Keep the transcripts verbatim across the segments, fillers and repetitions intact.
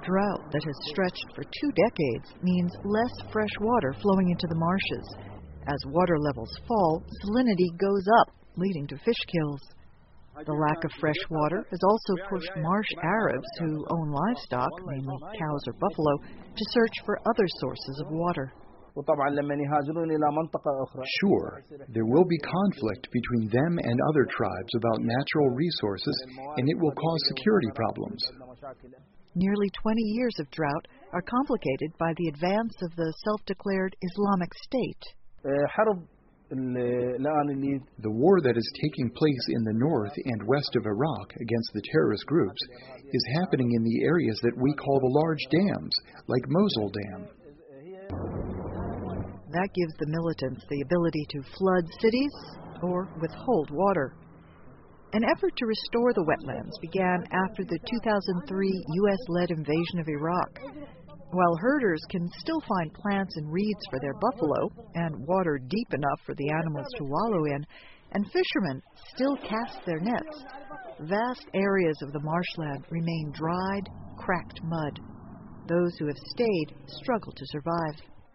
Drought that has stretched for two decades means less fresh water flowing into the marshes. As water levels fall, salinity goes up, leading to fish kills. The lack of fresh water has also pushed marsh Arabs who own livestock, mainly cows or buffalo, to search for other sources of water. Sure, there will be conflict between them and other tribes about natural resources, and it will cause security problems. Nearly twenty years of drought are complicated by the advance of the self-declared Islamic State. The war that is taking place in the north and west of Iraq against the terrorist groups is happening in the areas that we call the large dams, like Mosul Dam. That gives the militants the ability to flood cities or withhold water. An effort to restore the wetlands began after the two thousand three U S-led invasion of Iraq. While herders can still find plants and reeds for their buffalo and water deep enough for the animals to wallow in, and fishermen still cast their nets, vast areas of the marshland remain dried, cracked mud. Those who have stayed struggle to survive.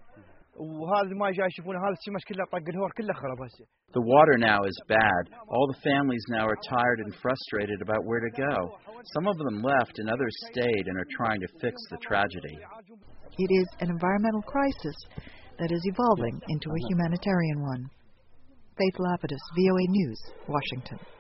The water now is bad. All the families now are tired and frustrated about where to go. Some of them left and others stayed and are trying to fix the tragedy. It is an environmental crisis that is evolving into a humanitarian one. Faith Lapidus, V O A News, Washington.